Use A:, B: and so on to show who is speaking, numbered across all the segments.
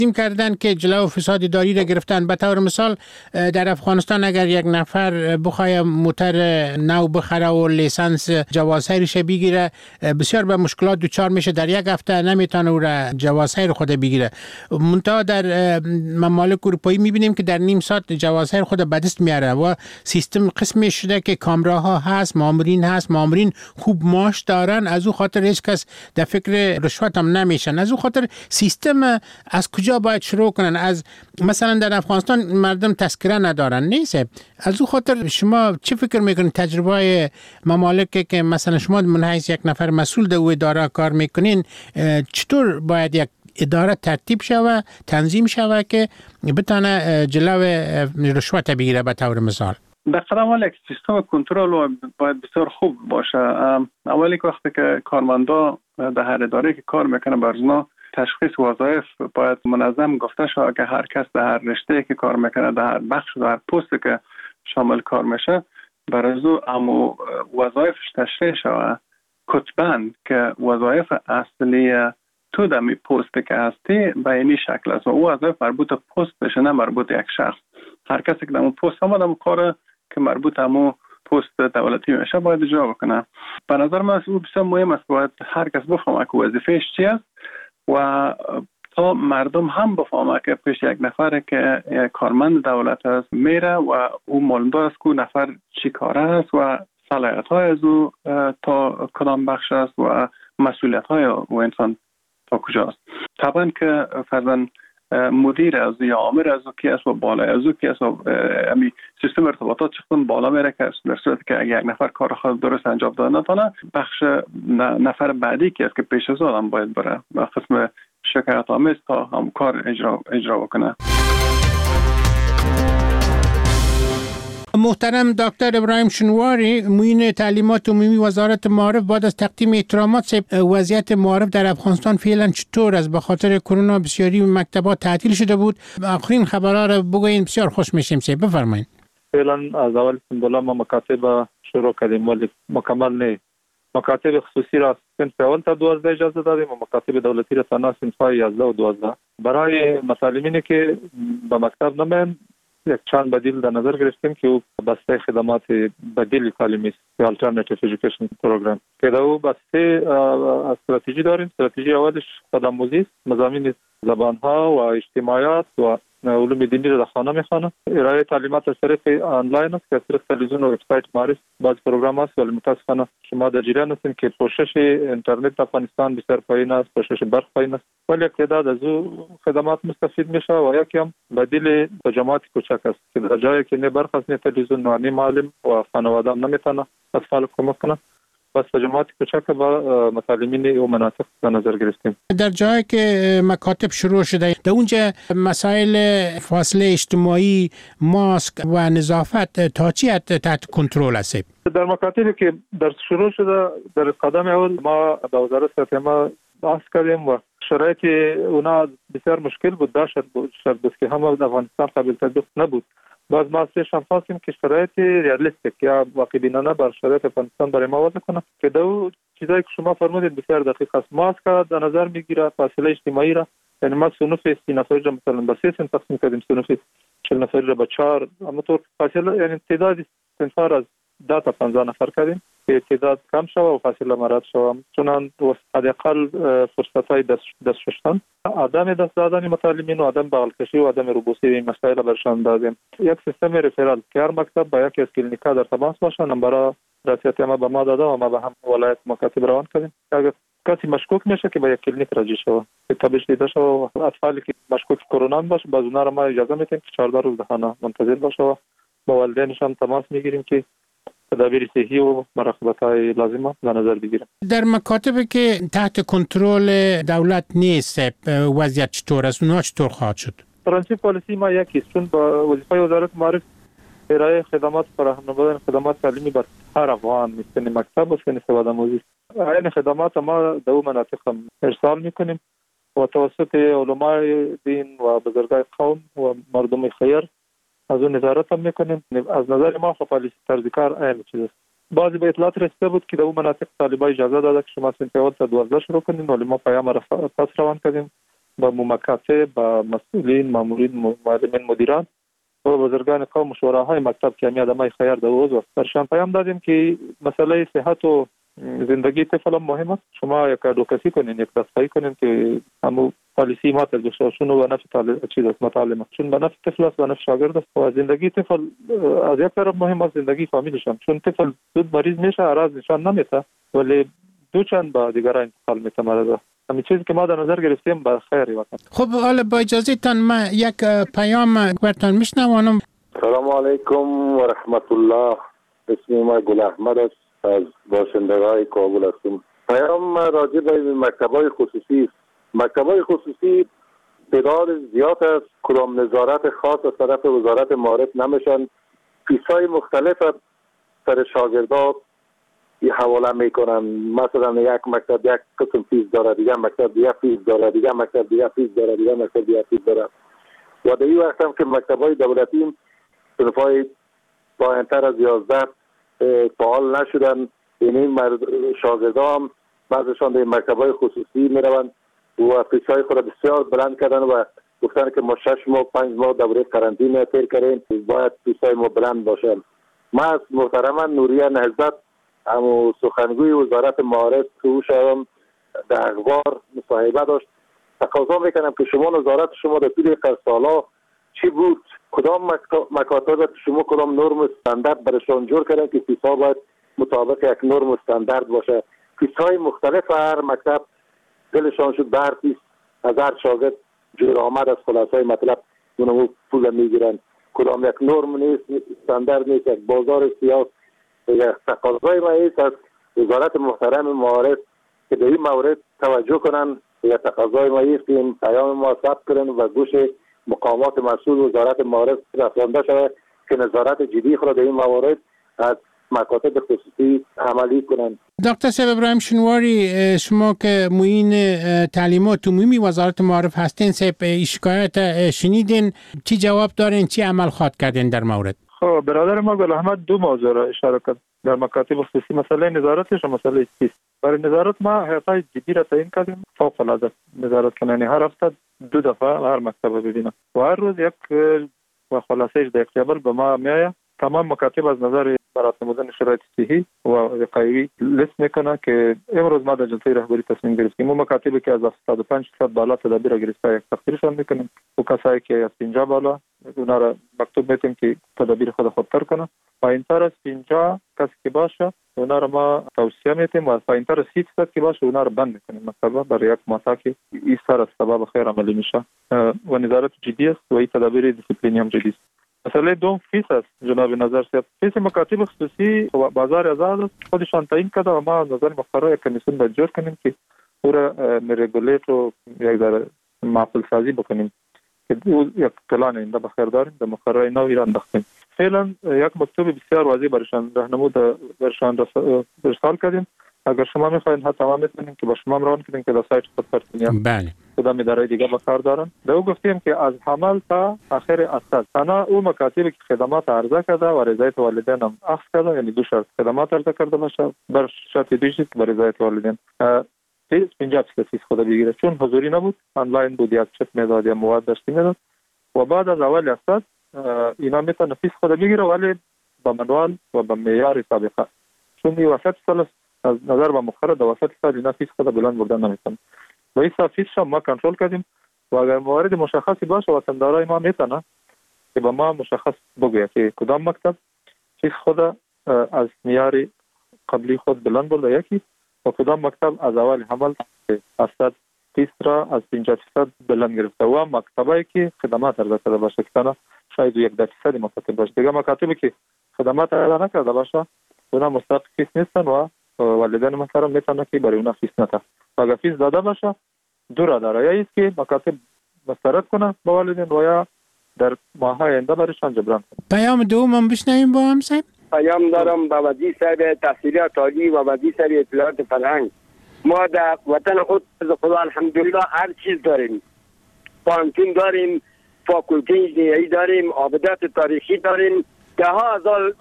A: تقدیم کردن که جلو فساد اداری را گرفتن. به طور مثال در افغانستان اگر یک نفر بخواد موتور نو بخره و لیسانس جواز سیرش بگیره، بسیار به مشکلات دچار میشه. در یک هفته نمیتونه او را جواز سیر خود بگیره. منتها در ممالک اروپایی میبینیم که در نیم ساعت جواز سیر خود به دست میاره و سیستم قسمی شده که کامراها هست، مامورین خوب معاش دارن، از او خاطر هیچ کس در فکر رشوت هم نمیشن. از او خاطر سیستم از کجا باید شروع کنن؟ از مثلا در افغانستان مردم تذکره ندارن، نیست. از او خاطر شما چه فکر میکنید تجربه ممالکی که مثلا شما من حیث یک نفر مسئول در او اداره کار میکنین، چطور باید یک اداره ترتیب شوه، تنظیم شوه که بتونه جلو رشوت بگیره؟ به طور مثال
B: به قدم اول یک سیستم کنترل باید بسیار خوب باشه. اولی که وقتی که کارمندا در هر اداره که کار میکنه برزنا تشخیص وظایف باید منظم گفته شود که هر کس در هر رشته که کار میکنه، در هر بخش، در هر پستی که شامل کار میشه، برازو امو وظایفش تشریح شود کتبند که وظایف اصلی تو در می پست که هستی به اینی شکل است و او وظایف مربوط پست بشه، نه مربوط یک شخص. هر کسی که در اون پست آمد اون کار که مربوط همون پست دولتی میشه باید اجرا بکنه. به نظر من او بسیار مهم است، باید هر کس بفهمه که وظیفهش چی است و تا مردم هم بفهمه که پیش یک نفر که یک کارمند دولت است میره و او معلومدار است که نفر چی کاره است و صلاحیت های از او تا کدام بخش است و مسئولیت های او انسان تا کجاست. طبعا که فرضاً مدیر از یا عامل از کی است و بالا از کی است و امی سیستم ارتباطات چقدر بالا میره که در صورتی که اگر یک نفر کار خود درست انجام داده نتونه، بخش نفر بعدی که است که پیش از آن باید بره و قسم شکایت آمیز تا هم کار اجرا بکنه.
A: محترم دکتر ابراهیم شنواری، معین تعلیمات عمومی وزارت معارف، بعد از تقدیم احترامات، وضعیت معارف در افغانستان فعلا چطور است؟ به خاطر کرونا بسیاری مکتبات تعطیل شده بود. آخرین خبرها را بگوین، بسیار خوش میشیم. بفرمایید.
C: فعلا از اول الحمدلله ما مکاتب شروع کردیم ولی مکمل نه. مکاتب خصوصی را صنف اول تا 12 اجازه دادیم و مکاتب دولتی را تنها صنف‌های 11 و 12. برای مسالمینی که به مکتب نمیان یک چند بدیل در نظر گرفتیم که او بسته خدمات بدیل تعلیمی است، Alternative Education Program که در او بسته استراتژی داریم. استراتژی اولش خودآموزی است، مضامین زبانها و اجتماعیات و علوم دینی را در خانه میخوانند. ارائه تعلیمات از طریق آنلاین است که از طریق تلویزیون و وبسایت معرف بعض پروگرام است، ولی متاسفانه شما در جریان هستیم که پوشش اینترنت در افغانستان بسیار پایین است، پوشش برق پایین است، ولی یک تعداد از او خدمات مستفید میشه و یکی هم بدیل جماعت کوچک است که در جایی که نه برق است نه تلویزیون نه معلم و خانواده نمیتونه اطفال کمک کنه، بس جماعت کوچک با مطالبین و مناطق در نظر گرفتیم.
A: در جایی که مکاتب شروع شده، در اونجا مسائل فاصله اجتماعی، ماسک و نظافت تا چی تحت کنترل است؟
C: در مکاتبی که در شروع شده در قدم اول ما با وزارت صحت ما بحث کردیم و شرایط اونا بسیار مشکل بود، داشت بود که همه در افغانستان قابل تطبیق نبود. باز ما هم خواستیم که شرایط ریالیستیک یا واقع بینانه بر شرایط افغانستان برای ما وضع کنه که دو چیزایی که شما فرمودید بسیار دقیق است. ماسک در نظر میگیره، فاصله اجتماعی را، یعنی ما صنوف 30 نفری را مثلا به 3 صنف تقسیم کردیم، صنوف 40 نفری را به 4، اما طور فاصله یعنی تعداد صنف‌ها را از 10 تا 15 نفر کردیم که تعداد کم شوه و فاصله مراد شوه، چون حداقل فرصت‌های دست شستن، عدم دست دادن مطالبین و عدم بغل‌کشی و عدم روبوسی مسائل برشان دادیم. یک سیستم رفرال که هر مکتب با یکی از کلینیک‌ها در تماس باشه، نمبر رسیت ما به ما داده و ما به هم ولایت مکاتب روان کردیم. اگر کسی مشکوک میشه که با یک کلینیک راجع شوه، تبش دیده شوه و اطفالی که مشکوک کرونا باشه باز اونها را ما اجازه میدیم که 14 روز در خانه منتظر باشه و با والدینش هم تماس میگیریم که تدابیر صحی و مراقبت‌های لازمه در نظر بگیریم.
A: در مکاتبی که تحت کنترل دولت نیست وضعیت چطور است؟ اونها چطور خواهد شد؟
C: پرنسیپ پالیسی ما یکی است، چون با وظیفه وزارت معارف ارائه خدمات فراهم نمودن خدمات تعلیمی بر هر افغان مثل مکتب و سن سوادآموزی. این خدمات ما در اون مناطق هم ارسال میکنیم و توسط علمای دین و بزرگای قوم و مردم خیر از اون نظارت هم میکنیم. از نظر ما خب پالیسی طرز کار این چیز است. بعضی به اطلاعات رسیده بود که در اون مناطق طالبای اجازه داده که شما صنف اول تا 12 شروع کنین، ولی ما پیام را پس روان کردیم با مکاتب، با مسئولین، مامورین، معلمین، مدیران و بزرگان قوم و شوراهای مکتب که همی آدمای خیر ده و برشان پیام دادیم که مسئله صحت و زندگی طفل هم مهم است. شما یک ادوکاسی کنین، یک دستگاهی کنین که همو پالیسی ما تجشون و نفع چیز است مطالعه، چون به نفع طفل است، به نفع شاگرد است و زندگی طفل از یک طرف مهم است زندگی فامیلشان، چون طفل زود مریض میشه، اعراض نشان نمیده ولی دو چند با دیگران انتقال میده مرض. همین چیزی که ما در نظر گرفتیم به خیری وطن.
A: خب حالا با اجازه تان ما یک پیام برتان میشنوانم.
D: سلام علیکم و رحمت الله. اسم ما گل احمد است، از باشندگان کابل هستم. پیام راجع به مکتب‌های خصوصی. مکتب‌های خصوصی تعداد زیاد است، کدام نظارت خاص از طرف وزارت معارف نمیشن، فیس‌های مختلف سر شاگردان حواله میکنن. مثلا یک مکتب یک قسم فیس داره، دیگه مکتب دیگه فیس داره، دیگه مکتب دیگه فیس داره، دیگه مکتب دیگه فیس داره. و در این وقت هم که مکتب‌های دولتی صنف‌های پایین‌تر از 11 فعال نشدن، یعنی شاگردان بعضشان در مکتب‌های خصوصی میروند و فیس‌های خود بسیار بلند کردن و گفتن که ما 6 ماه 5 ماه دوره قرنطینه طی کردیم، باید فیس‌های ما بلند باشه. ما از محترم نوریه نهضت همو سخنگوی وزارت معارف که او شدم در اخبار مصاحبه داشت، تقاضا میکنم که شما نظارت شما در طول سالا چی بود؟ کدام مکاتب شما کدام نرم استاندارد برشان جور کردن که فیس‌ها باید مطابق یک نرم استاندارد باشه. فیس‌های مختلف هر مکتب دلشان شد بر فیس از هر شاگرد جور آمد از خلاصای مطلب اونمو پول میگیرن. کدام یک نرم نیست، استاندارد نیست، یک بازار سیاس. یک تقاضای ما ایست از وزارت محترم معارف که به این مورد توجه کنن. یک تقاضای ما ایست که این پیام ما ثبت کنن و گوش مقامات مسئول وزارت معارف رسانده شود که نظارت جدی خود در این موارد از مکاتب خصوصی عملی کنند.
A: دکتر صاحب ابراهیم شنواری، شما که معین تعلیمات عمومی وزارت معارف هستین، صاحب شکایت شنیدین، چی جواب دارین، چی عمل خواهد کردین در مورد؟
C: خب برادر ما گل احمد دو موضوع را اشاره کرد در مکاتب خصوصی، مسئله نظارتش و مسئله فیس. برای نظارت ما هیئت‌های جدی را تعیین کردیم، فوق العاده نظارت کننده هر هفته 2 دفعه هر مکتب ببینم و هر روز یک و خلاصه‌اش در اکتبل به ما میآید. تمام مکاتب از نظر برات نمودن شرایط صحی و وقایوی لیست میکنه که امروز ما در جلسه رهبری تصمیم گرفتیم اون مکاتبی که از 75% بالا تدابیر گرفته یک تخطیرشان میکنیم و کسایی که از 50 بالا اونا را مکتوب میتیم که تدابیر خود خودتر کنه. پایینتر از 50 کسی که باشه اونا را ما توصیه میتیم و پایینتر از 30% که باشه اونا را بند میکنیم مثلا برای یک ماه که این سر از سبب خیر عملی میشه و نظارت جدی است و این تدابیر دیسیپلینی هم جدی است. مسئله دوم فیس است. جناب نظر صاحب، فیس مکاتب خصوصی و بازار آزاد است، خودشان تعیین کرده و ما نظر مقرر یک کمیسیون باید جور کنیم که او را ریگولیت و یک ذره معقول سازی بکنیم که یک پلان اینده بخیر داریم در مقرر نوی را انداختیم. فعلا یک مکتوب بسیار واضح برشان راهنمود برشان ارسال کردیم. اگر شما میخواین حتی ما میتونیم که با شما روان کنیم که در سایت خود پرسونیم
A: بله
C: کدام اداره دیگه با کار دارن. به او گفتیم که از حمل تا آخر اساس تنها او مکاتبی که خدمات عرضه کرده و رضایت والدین هم اخذ کرده، یعنی دو شرط خدمات عرضه کرده باشه بر شرط دیجیت و رضایت والدین 50% فیس خود بگیره، چون حضوری نبود آنلاین بود یا چت میداد یا مواد داشتی میداد و بعد از اول اساس اینا میتونه فیس خود بگیره ولی با منوال و با معیار سابقه، چون این وسط سال از نظر با مقرر در وسط سال اینا فیس خود بلند بردن نمیتونه. با این فیس شما ما کنترل کردیم و اگر موارد مشخصی باشه وطندارای ما میتونه که با ما مشخص بگوید که کدام مکتب فیس خود از معیار قبلی خود بلند برده یکی و کدام مکتب از اول حمل از فیس را از 50% بلند گرفته و مکتبایی که خدمات عرضه کرده باشه که شاید 1% مکاتب باشه. دیگه مکاتبی که خدمات عرضه نکرده باشه اونا مستحق فیس نیستن و والدین محترم میتونه که برای اونا فیس نده. اگر فیس داده باشه دو را داره، یا است که مکاتب مسترد کنه با والدین و یا در ماه‌های آینده برایشان جبران کنه.
A: پیام دوم هم بشنویم با هم صاحب.
E: پیام دارم به وزیر صاحب تحصیلات عالی و وزیر صاحب اطلاعات فرهنگ. ما در وطن خود خدا الحمدلله هر چیز داریم، پانتون داریم، فاکولته انجینری داریم، آبادات تاریخی داریم، ده ها هزار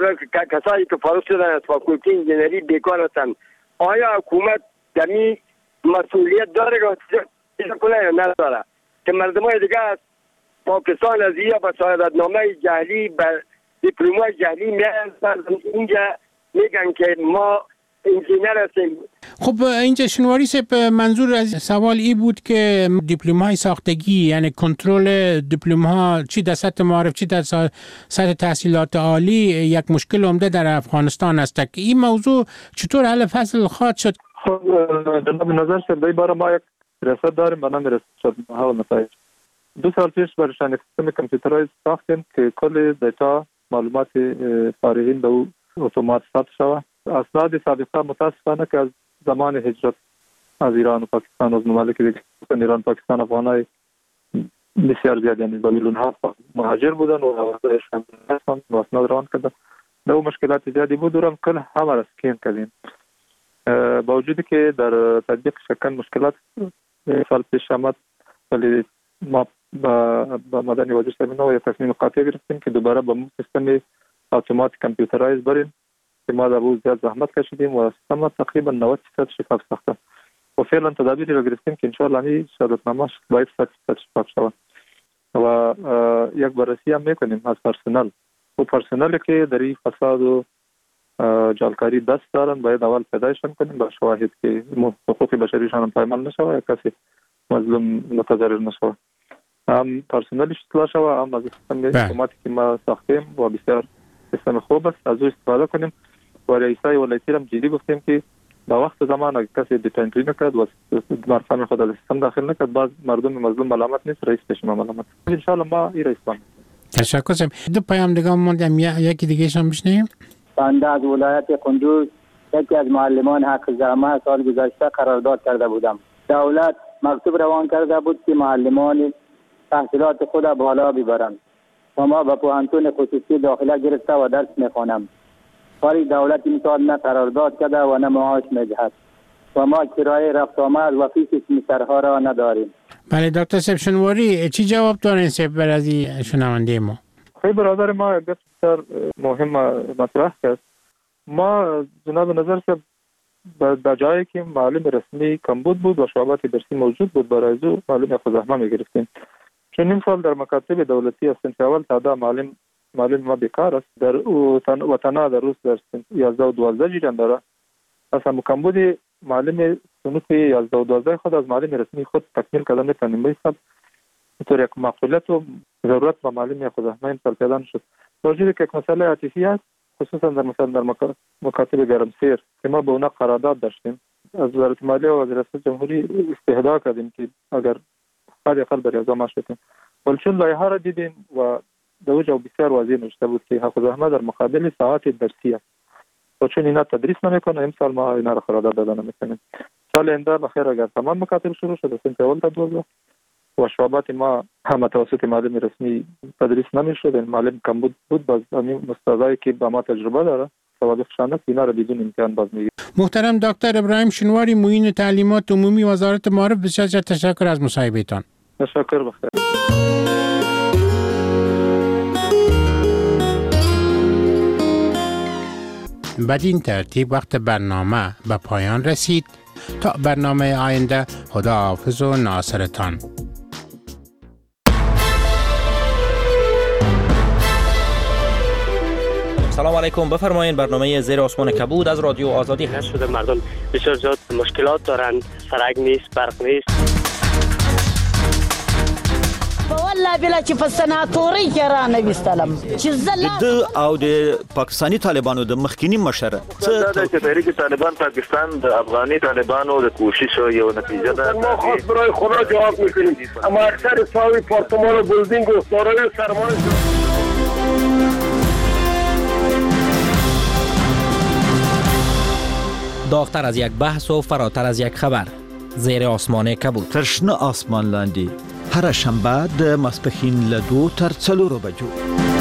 E: کسایی که فارغ شدن از فاکولته انجینری بیکار هستند. آیا حکومت دمی مسئولیت داره که کنه یا نداره که مردمای دیگه از پاکستان از یا به شهادتنامه جعلی به دیپلمای جعلی میان اینجا میگن که ما انجینر هستیم.
A: خب اینجا شنواری صاحب منظور از سوال ای بود که دیپلم‌های ساختگی یعنی کنترل دیپلم‌ها چی در سطح معارف چی در سطح تحصیلات عالی یک مشکل عمده در افغانستان است که این موضوع چطور حل فصل خواهد شد؟
C: خب جناب نظر صاحب در باره ما یک ریاست داریم به نام ریاست محو نتایج. 2 سال پیش برشان سیستم کامپیوترایز ساختیم که کل دیتا معلومات فارغین به اتومات ثبت شود. اسناد سابقه متاسفانه که از زمان هجرت از ایران و پاکستان از ممالک دیگه ایران پاکستان افغانای بسیار زیاد یعنی با میلیون ها مهاجر بودن و وضعیت هم و اسناد روان کردن. دو مشکلات زیادی بود و کل همه را اسکین کردیم. با وجودی که در تطبیق شکن مشکلات سال پیش آمد ولی ما با مدنی وزیر صاحب یک تصمیم قاطع گرفتیم که دوباره با سیستم اتومات کامپیوترایز بریم که ما در روز زیاد زحمت کشیدیم و سیستم تقریبا 90% شفاف ساخته و فعلا تدابیری را گرفتیم که انشاءالله این شهادتنامه‌اش باید 100% شفاف شود و یک بررسی هم میکنیم از پرسنل و پرسنلی که در این فساد و جعلکاری دست دارن باید اول پیدایشان کنیم با شواهد که حقوق بشریشان هم پایمال نشود یا کسی مظلوم متضرر نشود. هم پرسنلش اطلاع شود هم از سیستم اتوماتی که ما ساختیم و بسیار سیستم خوب است از او استفاده کنیم و رئیسای ولایتی هم جدی گفتیم که با وقت زمان اگه کسی دیتنتری نکرد و مرفان خود از سیستم داخل نکرد باز مردم مظلوم ملامت نیست رئیس پیش ما ملامت ان شاء الله ما این رئیس بانیم.
A: تشکر کنم. دو پیام دیگه موندم یکی دیگه شون بشنیم.
F: بنده از ولایت کندوز یکی از معلمان حق زحمت سال گذشته قرارداد کرده بودم. دولت مکتوب روان کرده بود که معلمان تحصیلات خود بالا ببرند و ما به پوهنتون خصوصی داخله گرفته و درس میخوانم. ولی دولت این سال نه قرارداد کرده و نه معاش میدهد و ما کرایه رفت آمد و فیس سرها را نداریم.
A: بله دکتر صاحب شنواری چی جواب دارین صاحب بر از این شنونده ما؟
C: خیلی برادر ما بسیار مهم مطرح کرد. ما جناب نظر صاحب در جایی که معلم رسمی کمبود بود و شعبات درسی موجود بود برای او معلم خودزحمه میگرفتیم. چون نیم سال در مکاتب دولتی هستیم که اول تعداد معلم ما بیکار است در وطنا در روز در 11 و 12 جریان داره. اصلا کمبود معلم صنف 11 و 12 خود از معلم رسمی خود تکمیل کردن نمیتونیم بایستد اینطور یک معقولیت و ضرورت با معلم خودزحمه این سال پیدا نشد. باوجود که یک مسئله عاطفی است خصوصا در مکاتب گرمسیر که ما به اونا قرارداد داشتیم از وزارت مالیه و وزارت جمهوری استهدا کردیم که اگر حداقل بر اعضا معاش بدیم ولی چون لایحه را دیدیم و در اوجا بسیار واضح نوشته بود که حق الزحمه در مقابل ساعات درسی است و چون اینا تدریس نمیکنه امسال ما اینا را قرارداد دادن نمیکنیم. سال آینده بخیر اگر تمام مکاتب شروع شد سنت اول تا 12 و شعبات ما هم توسط معلم رسمی تدریس نمیشد معلم کم بود باز همین استادایی که با ما تجربه داره سوابق شانه اینا را بدون امتحان باز میگیره.
A: محترم دکتر ابراهیم شنواری معین تعلیمات عمومی وزارت معارف بسیار تشکر از مصاحبهتان.
C: تشکر بخیر.
A: بدین ترتیب وقت برنامه به پایان رسید. تا برنامه آینده خداحافظ و ناصرتان.
G: سلام علیکم. بفرمایید برنامه زیر آسمان کبود از رادیو آزادی هست.
H: شده مردم بسیار زیاد مشکلات دارن، سرک نیست، برق نیست.
I: والله بلا چې په سناتوري کې را نه وستلم چې
J: د او د پاکستاني طالبانو د مخکینی مشره
D: دا چې تحریک طالبان پاکستان د افغاني طالبانو د کوشش یو نتیجه ده.
E: ما خاص برای خدا جواب میکنیم اما اکثر ساوی پارتمان و بلدینگ و دارای سرمایه
G: داغتر از یک بحث و فراتر از یک خبر زیر آسمان کبود.
J: ترشنه آسمان لاندی هر شنبه د ماسپښین له 2 تر 4 بجو